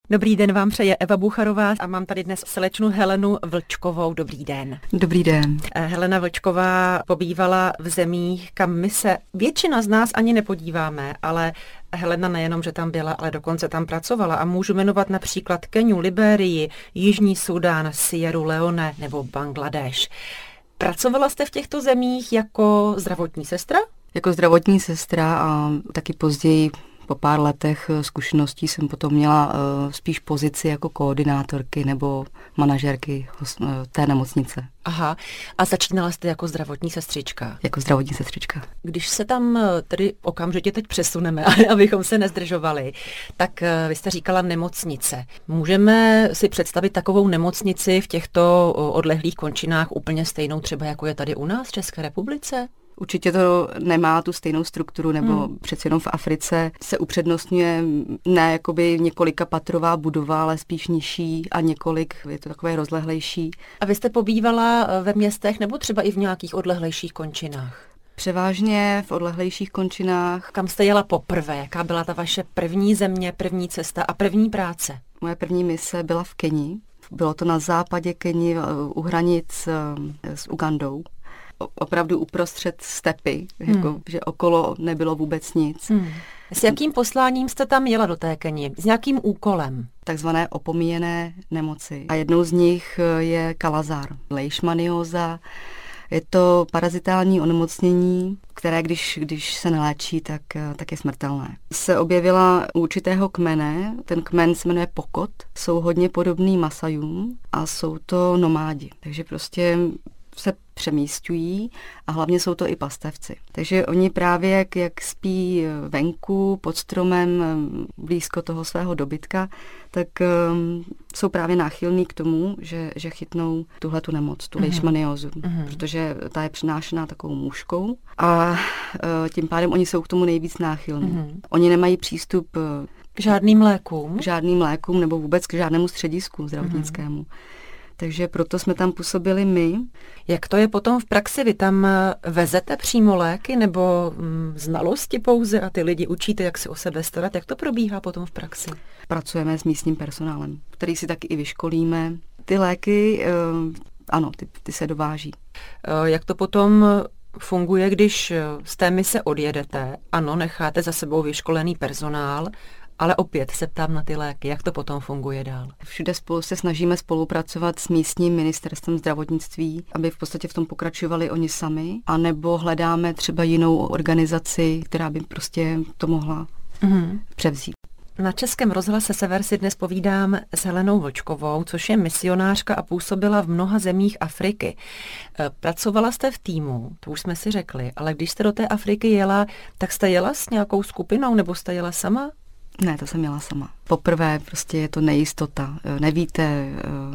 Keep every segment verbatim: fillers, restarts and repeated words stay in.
Dobrý den vám přeje Eva Bucharová a mám tady dnes slečnu Helenu Vlčkovou. Dobrý den. Dobrý den. Helena Vlčková pobývala v zemích, kam my se většina z nás ani nepodíváme, ale Helena nejenom, že tam byla, ale dokonce tam pracovala a můžu jmenovat například Keniu, Liberii, Jižní Súdán, Sierru Leone nebo Bangladeš. Pracovala jste v těchto zemích jako zdravotní sestra? Jako zdravotní sestra a taky později po pár letech zkušeností jsem potom měla uh, spíš pozici jako koordinátorky nebo manažerky uh, té nemocnice. Aha, a začínala jste jako zdravotní sestřička? Jako zdravotní sestřička. Když se tam tedy okamžitě teď přesuneme, abychom se nezdržovali, tak vy jste říkala nemocnice. Můžeme si představit takovou nemocnici v těchto odlehlých končinách úplně stejnou třeba jako je tady u nás v České republice? Určitě to nemá tu stejnou strukturu, nebo hmm. přeci jenom v Africe se upřednostňuje ne jakoby několika patrová budova, ale spíš nižší a několik, je to takové rozlehlejší. A vy jste pobývala ve městech nebo třeba i v nějakých odlehlejších končinách? Převážně v odlehlejších končinách. Kam jste jela poprvé? Jaká byla ta vaše první země, první cesta a první práce? Moje první mise byla v Keni. Bylo to na západě Keni u hranic s Ugandou. Opravdu uprostřed stepy, hmm. jako, že okolo nebylo vůbec nic. Hmm. S jakým posláním jste tam jela do té Keni? S nějakým úkolem? Takzvané opomíjené nemoci. A jednou z nich je kalazár, leishmanióza. Je to parazitální onemocnění, které když, když se neléčí, tak, tak je smrtelné. Se objevila u určitého kmene, ten kmen se jmenuje Pokot, jsou hodně podobný Masajům a jsou to nomádi. Takže prostě se přemísťují a hlavně jsou to i pastevci. Takže oni právě jak, jak spí venku pod stromem blízko toho svého dobytka, tak um, jsou právě náchylní k tomu, že, že chytnou tuhletu nemoc, tu leishmaniózu, mm-hmm. protože ta je přinášená takovou muškou a uh, tím pádem oni jsou k tomu nejvíc náchylní. Mm-hmm. Oni nemají přístup k žádným lékům? K žádným lékům nebo vůbec k žádnému středisku zdravotnickému. Mm-hmm. Takže proto jsme tam působili my. Jak to je potom v praxi? Vy tam vezete přímo léky nebo hm, znalosti pouze a ty lidi učíte, jak se o sebe starat? Jak to probíhá potom v praxi? Pracujeme s místním personálem, který si taky i vyškolíme. Ty léky, ano, ty, ty se dováží. Jak to potom funguje, když z té mise odjedete? Ano, necháte za sebou vyškolený personál, ale opět se ptám na ty léky, jak to potom funguje dál? Všude spolu se snažíme spolupracovat s místním ministerstvem zdravotnictví, aby v podstatě v tom pokračovali oni sami, anebo hledáme třeba jinou organizaci, která by prostě to mohla mm-hmm. převzít. Na Českém rozhlase Sever si dnes povídám s Helenou Vlčkovou, což je misionářka a působila v mnoha zemích Afriky. Pracovala jste v týmu, to už jsme si řekli, ale když jste do té Afriky jela, tak jste jela s nějakou skupinou nebo jste jela sama? Ne, to jsem jela sama. Poprvé prostě je to nejistota. Nevíte,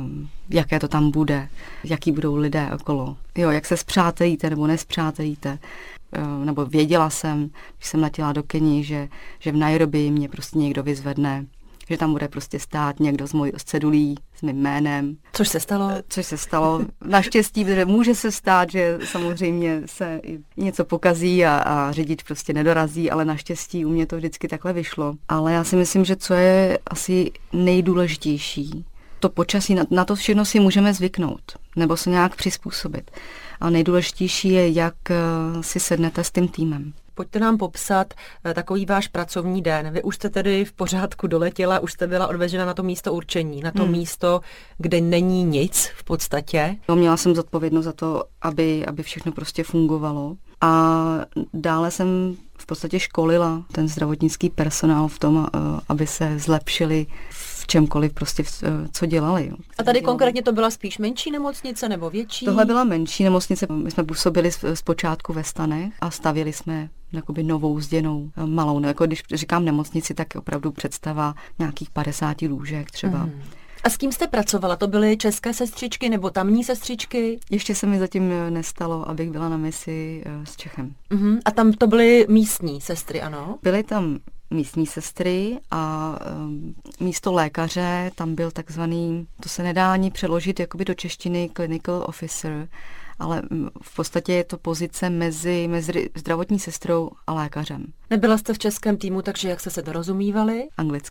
jaké to tam bude, jaký budou lidé okolo. Jo, jak se spřátelíte nebo nespřátelíte. Nebo věděla jsem, když jsem letěla do Keni, že, že v Nairobi mě prostě někdo vyzvedne, že tam bude prostě stát někdo s mojí cedulí, s mým jménem. Což se stalo? Což se stalo. Naštěstí, protože může se stát, že samozřejmě se něco pokazí a, a řidič prostě nedorazí, ale naštěstí u mě to vždycky takhle vyšlo. Ale já si myslím, že co je asi nejdůležitější, to počasí, na, na to všechno si můžeme zvyknout, nebo se nějak přizpůsobit. A nejdůležitější je, jak si sednete s tím týmem. Pojďte nám popsat takový váš pracovní den. Vy už jste tedy v pořádku doletěla, už jste byla odvezena na to místo určení, na to hmm. místo, kde není nic v podstatě. No, měla jsem zodpovědnost za to, aby, aby všechno prostě fungovalo. A dále jsem v podstatě školila ten zdravotnický personál v tom, aby se zlepšili v čemkoliv prostě, co dělali. A tady konkrétně to byla spíš menší nemocnice nebo větší? Tohle byla menší nemocnice. My jsme působili zpočátku ve stanech a stavěli jsme jakoby novou zděnou malou. Jako když říkám nemocnici, tak opravdu představa nějakých padesáti lůžek třeba. Mm. A s kým jste pracovala? To byly české sestřičky nebo tamní sestřičky? Ještě se mi zatím nestalo, abych byla na misi s Čechem. Uh-huh. A tam to byly místní sestry, ano? Byly tam místní sestry a um, místo lékaře tam byl takzvaný, to se nedá ani přeložit jakoby do češtiny, clinical officer, ale v podstatě je to pozice mezi, mezi zdravotní sestrou a lékařem. Nebyla jste v českém týmu, takže jak jste se dorozumívali? Anglicky.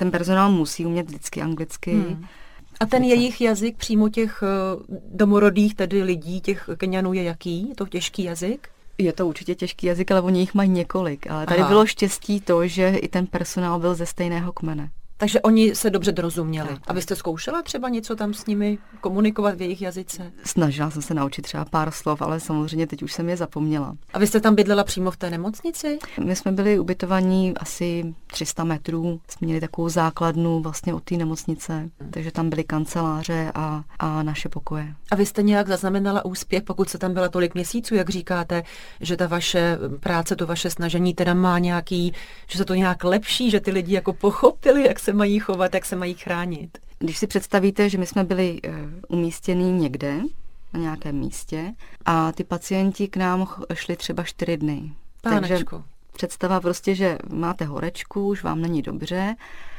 ten personál musí umět vždycky anglicky. Hmm. A ten jejich jazyk přímo těch domorodých, tedy lidí, těch Keňanů je jaký? Je to těžký jazyk? Je to určitě těžký jazyk, ale oni jich mají několik. Ale tady Aha. bylo štěstí to, že i ten personál byl ze stejného kmene. Takže oni se dobře dorozuměli. Tak, tak. A vy jste zkoušela třeba něco tam s nimi komunikovat v jejich jazyce? Snažila jsem se naučit třeba pár slov, ale samozřejmě teď už jsem je zapomněla. A vy jste tam bydlela přímo v té nemocnici? My jsme byli ubytovaní asi tři sta metrů. Jsme měli takovou základnu vlastně od té nemocnice, hmm. takže tam byly kanceláře a, a naše pokoje. A vy jste nějak zaznamenala úspěch, pokud se tam byla tolik měsíců, jak říkáte, že ta vaše práce, to vaše snažení teda má nějaký, že se to nějak lepší, že ty lidi jako pochopili, jak se mají chovat, jak se mají chránit. Když si představíte, že my jsme byli uh, umístění někde, na nějakém místě, a ty pacienti k nám šli třeba čtyři dny. Pánečku. Takže představa prostě, že máte horečku, už vám není dobře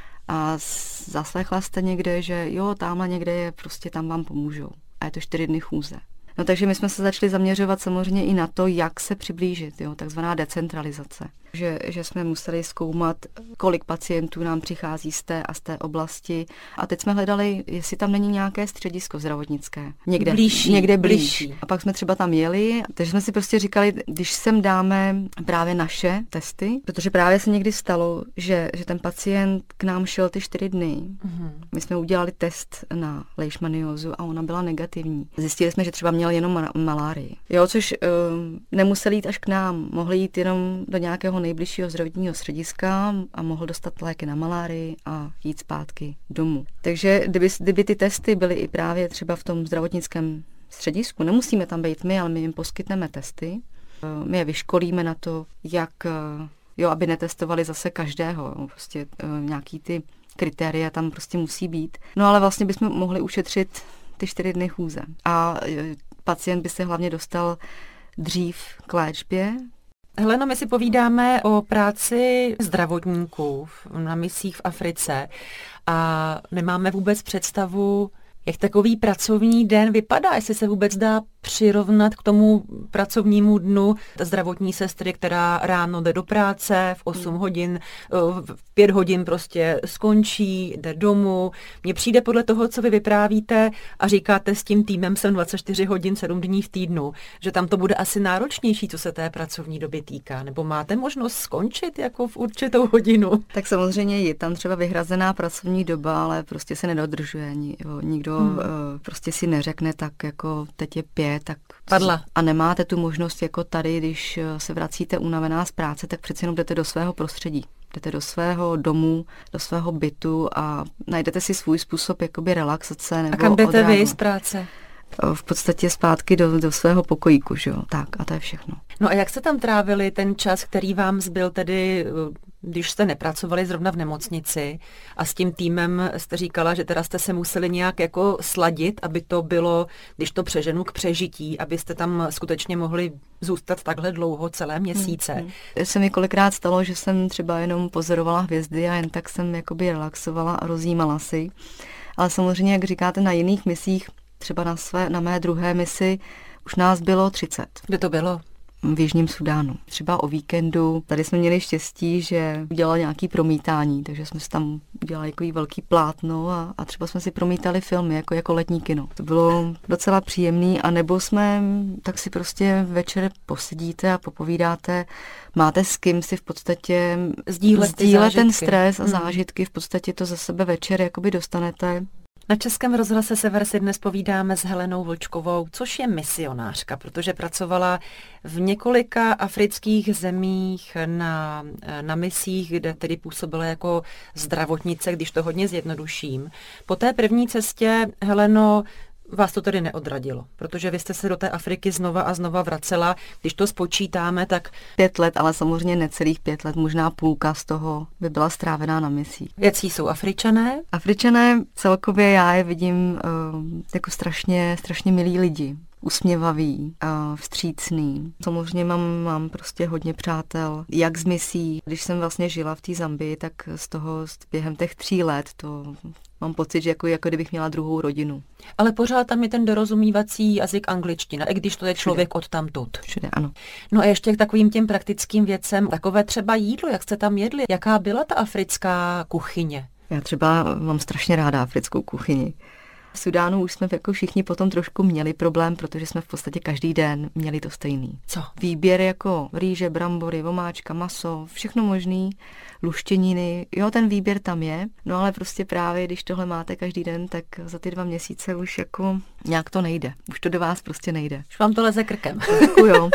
a zaslechla jste někde, že jo, tamhle někde je, prostě tam vám pomůžou. A je to čtyři dny chůze. No takže my jsme se začali zaměřovat samozřejmě i na to, jak se přiblížit, jo, takzvaná decentralizace. Že, že jsme museli zkoumat, kolik pacientů nám přichází z té a z té oblasti. A teď jsme hledali, jestli tam není nějaké středisko zdravotnické. Někde blížší. Někde blíž. A pak jsme třeba tam jeli, takže jsme si prostě říkali, když sem dáme právě naše testy, protože právě se někdy stalo, že, že ten pacient k nám šel ty čtyři dny. Mm-hmm. My jsme udělali test na leishmaniózu a ona byla negativní. Zjistili jsme, že třeba měl jenom ma- malárii. Jo, což uh, nemuseli jít až k nám, mohli jít jenom do nějakého nejbližšího zdravotního střediska a mohl dostat léky na malárii a jít zpátky domů. Takže kdyby, kdyby ty testy byly i právě třeba v tom zdravotnickém středisku, nemusíme tam být my, ale my jim poskytneme testy. My je vyškolíme na to, jak, jo, aby netestovali zase každého. Prostě nějaký ty kritéria tam prostě musí být. No ale vlastně bychom mohli ušetřit ty čtyři dny chůze. A pacient by se hlavně dostal dřív k léčbě. Heleno, my si povídáme o práci zdravotníků na misích v Africe a nemáme vůbec představu, jak takový pracovní den vypadá, jestli se vůbec dá přirovnat k tomu pracovnímu dnu zdravotní sestry, která ráno jde do práce v osm hodin, v pět hodin prostě skončí, jde domů. Mně přijde podle toho, co vy vyprávíte a říkáte s tím týmem jsem dvacet čtyři hodin, sedm dní v týdnu, že tam to bude asi náročnější, co se té pracovní doby týká. Nebo máte možnost skončit jako v určitou hodinu? Tak samozřejmě je tam třeba vyhrazená pracovní doba, ale prostě se nedodržuje. Nikdo hmm. prostě si neřekne tak jako teď je pět, tak padla. A nemáte tu možnost jako tady, když se vracíte unavená z práce, tak přeci jenom jdete do svého prostředí. Jdete do svého domu, do svého bytu a najdete si svůj způsob jakoby relaxace. Nebo a kam jdete odránu. Vy z práce? V podstatě zpátky do, do svého pokojíku, že jo. Tak a to je všechno. No a jak jste tam trávili ten čas, který vám zbyl tedy, když jste nepracovali zrovna v nemocnici a s tím týmem jste říkala, že teda jste se museli nějak jako sladit, aby to bylo, když to přeženu, k přežití, abyste tam skutečně mohli zůstat takhle dlouho, celé měsíce. Hmm. Se mi kolikrát stalo, že jsem třeba jenom pozorovala hvězdy a jen tak jsem jakoby relaxovala a rozjímala si. Ale samozřejmě, jak říkáte, na jiných misích, třeba na, své, na mé druhé misi, už nás bylo třicet. Kde to bylo? V Jižním Sudánu. Třeba o víkendu. Tady jsme měli štěstí, že udělal nějaký promítání, takže jsme si tam udělali takový velký plátno a, a třeba jsme si promítali filmy jako, jako letní kino. To bylo docela příjemný, a nebo jsme, tak si prostě večer posedíte a popovídáte, máte s kým si v podstatě sdílet, sdílet ten stres a zážitky, v podstatě to za sebe večer jakoby dostanete. Na Českém rozhlase Sever si dnes povídáme s Helenou Vlčkovou, což je misionářka, protože pracovala v několika afrických zemích na, na misích, kde tedy působila jako zdravotnice, když to hodně zjednoduším. Po té první cestě, Heleno, vás to tedy neodradilo, protože vy jste se do té Afriky znova a znova vracela. Když to spočítáme, tak... Pět let, ale samozřejmě necelých pět let, možná půlka z toho by byla strávená na misích. Jací jsou Afričané? Afričané celkově já je vidím uh, jako strašně, strašně milí lidi. Usměvavý, uh, vstřícný. Samozřejmě mám, mám prostě hodně přátel, jak z misí. Když jsem vlastně žila v té Zambii, tak z toho během těch tří let to mám pocit, že jako, jako kdybych měla druhou rodinu. Ale pořád tam je ten dorozumívací jazyk angličtina, i když to je člověk Všude. odtamtud. Všude, ano. No a ještě k takovým těm praktickým věcem, takové třeba jídlo, jak jste tam jedli, jaká byla ta africká kuchyně? Já třeba mám strašně ráda africkou kuchyni. V Sudánu už jsme jako všichni potom trošku měli problém, protože jsme v podstatě každý den měli to stejný. Co? Výběr jako rýže, brambory, vomáčka, maso, všechno možný, luštěniny, jo, ten výběr tam je, no ale prostě právě, když tohle máte každý den, tak za ty dva měsíce už jako nějak to nejde. Už to do vás prostě nejde. Už vám to leze krkem. Jako jo.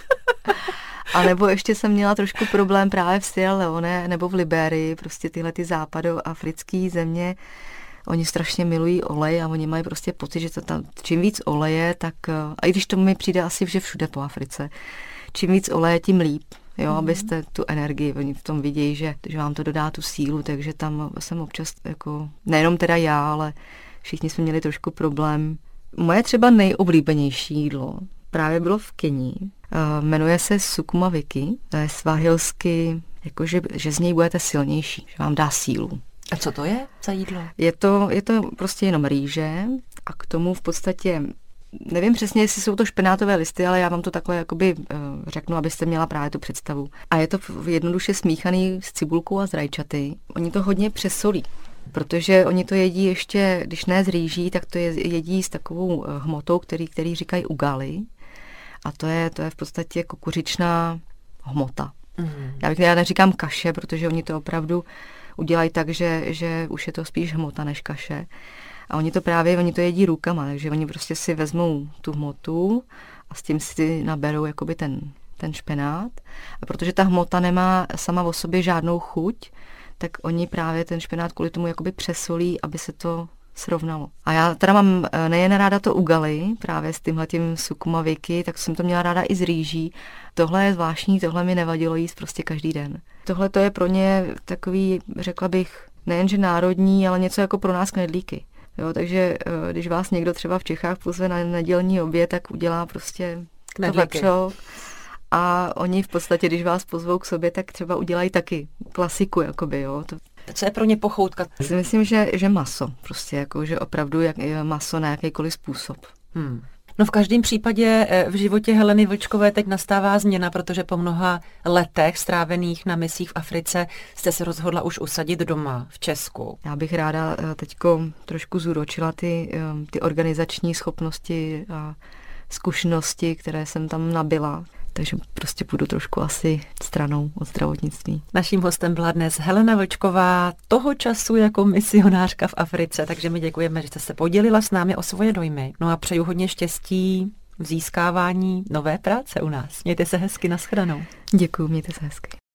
A nebo ještě jsem měla trošku problém právě v Sierra Leone nebo v Liberii, prostě tyhle ty západoafrické země. Oni strašně milují olej a oni mají prostě pocit, že to tam, čím víc oleje, tak, a i když to mi přijde asi že všude po Africe, čím víc oleje, tím líp, jo, mm. abyste tu energii, oni v tom vidějí, že, že vám to dodá tu sílu, takže tam jsem občas, jako, nejenom teda já, ale všichni jsme měli trošku problém. Moje třeba nejoblíbenější jídlo právě bylo v Keni, uh, jmenuje se sukuma wiki, to je svahilsky, jakože, že z něj budete silnější, že vám dá sílu. A co to je za jídlo? Je to, je to prostě jenom rýže a k tomu v podstatě, nevím přesně, jestli jsou to špenátové listy, ale já vám to takhle jakoby uh, řeknu, abyste měla právě tu představu. A je to jednoduše smíchaný s cibulkou a s rajčaty. Oni to hodně přesolí, protože oni to jedí ještě, když ne z rýží, tak to je, jedí s takovou hmotou, který, který říkají ugali. A to je, to je v podstatě kukuřičná hmota. Mm. Já bych já neříkám kaše, protože oni to opravdu udělají tak, že, že už je to spíš hmota než kaše. A oni to právě, oni to jedí rukama, takže oni prostě si vezmou tu hmotu a s tím si naberou jakoby ten, ten špenát. A protože ta hmota nemá sama o sobě žádnou chuť, tak oni právě ten špenát kvůli tomu jakoby přesolí, aby se to srovnalo. A já teda mám nejen ráda to ugali, právě s tímhletím sukuma wiki, tak jsem to měla ráda i z rýží. Tohle je zvláštní, tohle mi nevadilo jíst prostě každý den. Tohle to je pro ně takový, řekla bych, nejenže národní, ale něco jako pro nás knedlíky. Jo, takže když vás někdo třeba v Čechách pozve na nedělní oběd, tak udělá prostě to vepřo. A oni v podstatě, když vás pozvou k sobě, tak třeba udělají taky klasiku, jakoby, jo. To... Co je pro ně pochoutka? Já si myslím, že, že maso, prostě jako, že opravdu jak, maso na jakýkoliv způsob. Hmm. No v každém případě v životě Heleny Vlčkové teď nastává změna, protože po mnoha letech strávených na misích v Africe jste se rozhodla už usadit doma v Česku. Já bych ráda teďko trošku zúročila ty, ty organizační schopnosti a zkušenosti, které jsem tam nabyla. Takže prostě půjdu trošku asi stranou od zdravotnictví. Naším hostem byla dnes Helena Vlčková, toho času jako misionářka v Africe, takže my děkujeme, že jste se podělila s námi o svoje dojmy. No a přeju hodně štěstí v získávání nové práce u nás. Mějte se hezky, nashledanou. Děkuju, mějte se hezky.